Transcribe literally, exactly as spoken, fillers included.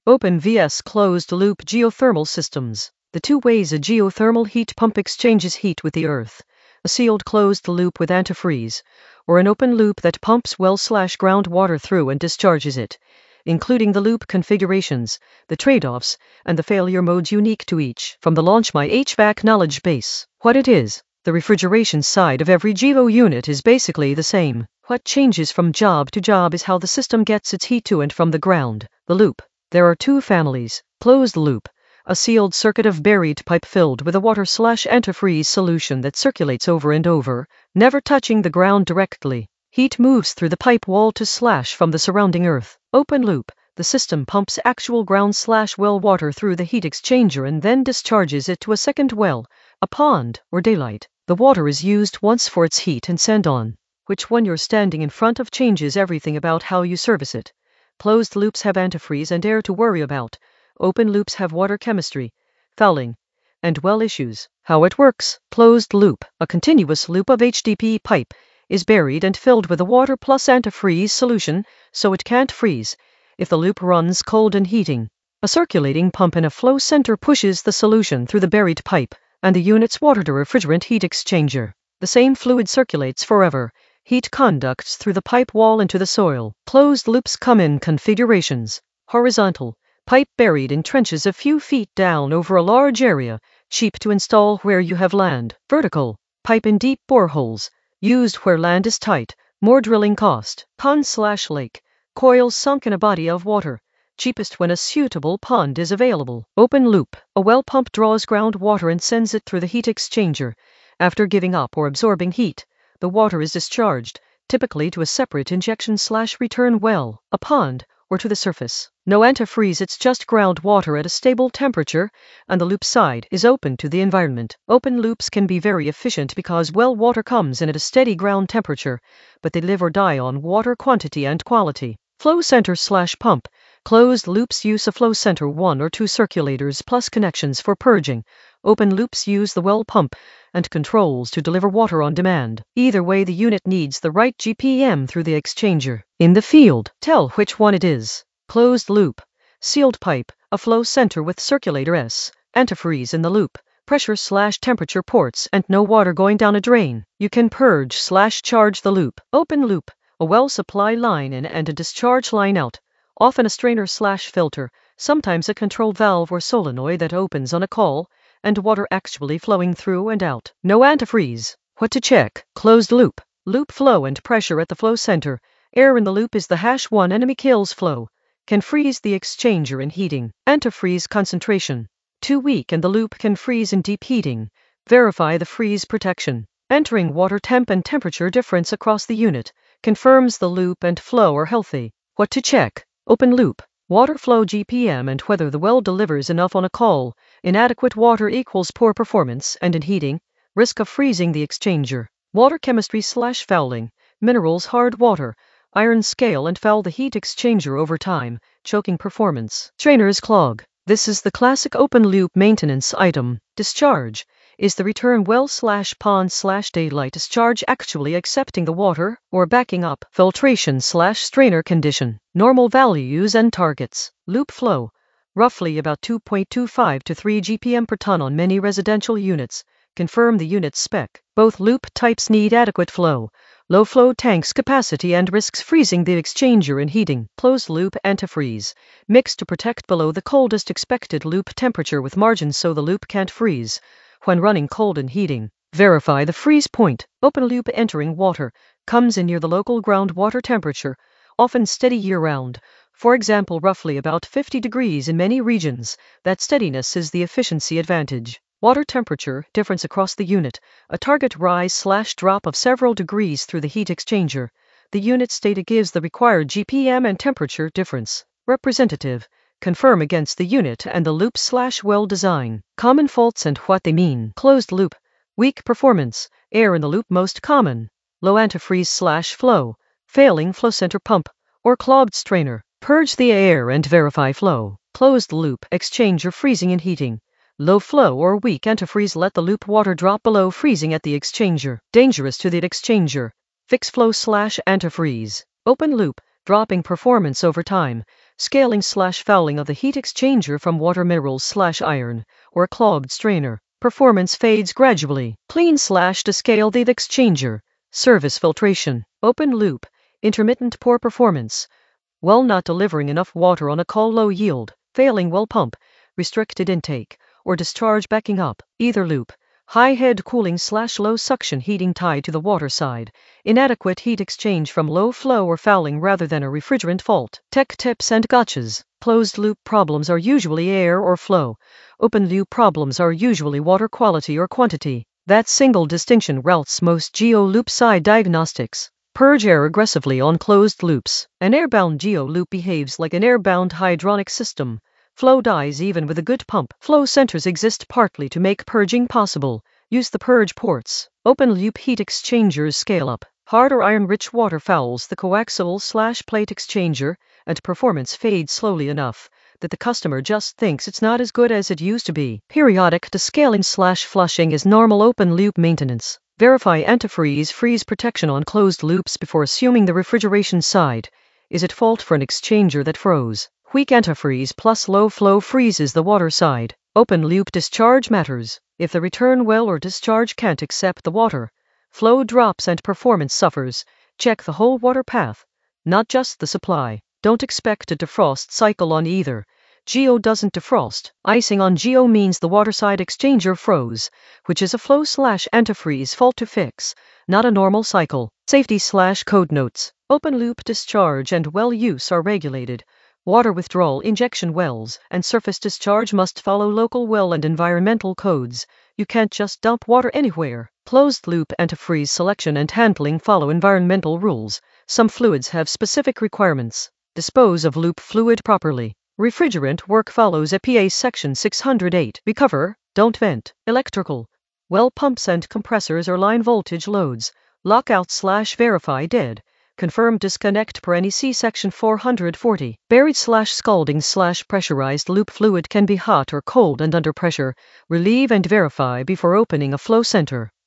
Open versus closed loop geothermal systems. The two ways a geothermal heat pump exchanges heat with the earth: a sealed closed loop with antifreeze, or an open loop that pumps well slash groundwater through and discharges it, including the loop configurations, the trade-offs, and the failure modes unique to each. From the Launch My H V A C knowledge base. What it is. The refrigeration side of every Gevo unit is basically the same. What changes from job to job is how the system gets its heat to and from the ground. The loop. There are two families. Closed loop, a sealed circuit of buried pipe filled with a water slash antifreeze solution that circulates over and over, never touching the ground directly. Heat moves through the pipe wall to slash from the surrounding earth. Open loop, the system pumps actual ground slash well water through the heat exchanger and then discharges it to a second well, a pond, or daylight. The water is used once for its heat and send on. Which one you're standing in front of changes everything about how you service it. Closed loops have antifreeze and air to worry about. Open loops have water chemistry, fouling, and well issues. How it works. Closed loop, a continuous loop of H D P E pipe, is buried and filled with a water plus antifreeze solution, so it can't freeze if the loop runs cold and heating. A circulating pump in a flow center pushes the solution through the buried pipe, and the unit's water to refrigerant heat exchanger. The same fluid circulates forever. Heat conducts through the pipe wall into the soil. Closed loops come in configurations: horizontal, pipe buried in trenches a few feet down over a large area, cheap to install where you have land. Vertical, pipe in deep boreholes, used where land is tight, more drilling cost. Pond slash lake, coils sunk in a body of water, cheapest when a suitable pond is available. Open loop, a well pump draws groundwater and sends it through the heat exchanger. After giving up or absorbing heat, the water is discharged, typically to a separate injection slash return well, a pond, or to the surface. No antifreeze, it's just groundwater at a stable temperature, and the loop side is open to the environment. Open loops can be very efficient because well water comes in at a steady ground temperature, but they live or die on water quantity and quality. Flow center slash pump. Closed loops use a flow center, one or two circulators plus connections for purging. Open loops use the well pump and controls to deliver water on demand. Either way, the unit needs the right G P M through the exchanger. In the field, tell which one it is. Closed loop, sealed pipe, a flow center with circulator S, antifreeze in the loop, pressure slash temperature ports, and no water going down a drain. You can purge slash charge the loop. Open loop, a well supply line in and a discharge line out, often a strainer slash filter, sometimes a control valve or solenoid that opens on a call, and water actually flowing through and out. No antifreeze. What to check? Closed loop, loop flow and pressure at the flow center. Air in the loop is the hash one enemy kills flow. Can freeze the exchanger in heating. Antifreeze concentration. Too weak and the loop can freeze in deep heating. Verify the freeze protection. Entering water temp and temperature difference across the unit confirms the loop and flow are healthy. What to check? Open loop, water flow G P M and whether the well delivers enough on a call. Inadequate water equals poor performance, and in heating, risk of freezing the exchanger. Water chemistry slash fouling, minerals, hard water, iron scale and foul the heat exchanger over time, choking performance. Strainers clog. This is the classic open loop maintenance item. Discharge. Is the return well slash pond slash daylight discharge actually accepting the water or backing up? Filtration slash strainer condition. Normal values and targets. Loop flow. Roughly about two point two five to three G P M per ton on many residential units. Confirm the unit's spec. Both loop types need adequate flow, low flow tanks capacity and risks freezing the exchanger in heating. Closed loop antifreeze. Mix to protect below the coldest expected loop temperature with margins so the loop can't freeze when running cold and heating. Verify the freeze point. Open loop entering water comes in near the local groundwater temperature, often steady year-round. For example, roughly about fifty degrees in many regions. That steadiness is the efficiency advantage. Water temperature difference across the unit, a target rise slash drop of several degrees through the heat exchanger. The unit's data gives the required G P M and temperature difference. Representative. Confirm against the unit and the loop slash well design. Common faults and what they mean. Closed loop, weak performance, air in the loop most common, low antifreeze slash flow, failing flow center pump, or clogged strainer. Purge the air and verify flow. Closed loop, exchanger freezing and heating. Low flow or weak antifreeze let the loop water drop below freezing at the exchanger. Dangerous to the exchanger. Fix flow slash antifreeze. Open loop, dropping performance over time. Scaling slash fouling of the heat exchanger from water minerals slash iron, or a clogged strainer. Performance fades gradually. Clean slash descale the exchanger. Service filtration. Open loop. Intermittent poor performance. Well not delivering enough water on a call low yield. Failing well pump. Restricted intake. Or discharge backing up. Either loop. High head cooling slash low suction heating tied to the water side. Inadequate heat exchange from low flow or fouling rather than a refrigerant fault. Tech tips and gotchas. Closed loop problems are usually air or flow. Open loop problems are usually water quality or quantity. That single distinction routes most geo loop side diagnostics. Purge air aggressively on closed loops. An airbound geo loop behaves like an airbound hydronic system. Flow dies even with a good pump. Flow centers exist partly to make purging possible. Use the purge ports. Open loop heat exchangers scale up. Hard or iron-rich water fouls the coaxial slash plate exchanger, and performance fades slowly enough that the customer just thinks it's not as good as it used to be. Periodic descaling slash flushing is normal open loop maintenance. Verify antifreeze freeze protection on closed loops before assuming the refrigeration side. Is it fault for an exchanger that froze? Weak antifreeze plus low flow freezes the water side. Open loop discharge matters. If the return well or discharge can't accept the water, flow drops and performance suffers. Check the whole water path, not just the supply. Don't expect a defrost cycle on either. Geo doesn't defrost. Icing on Geo means the waterside exchanger froze, which is a flow slash antifreeze fault to fix, not a normal cycle. Safety slash code notes. Open loop discharge and well use are regulated. Water withdrawal injection wells and surface discharge must follow local well and environmental codes. You can't just dump water anywhere. Closed loop antifreeze selection and handling follow environmental rules. Some fluids have specific requirements. Dispose of loop fluid properly. Refrigerant work follows E P A Section six hundred eight. Recover, don't vent. Electrical. Well pumps and compressors or line voltage loads. Lockout slash verify dead. Confirm disconnect per N E C Section four hundred forty. Buried slash scalding slash pressurized loop fluid can be hot or cold and under pressure. Relieve and verify before opening a flow center.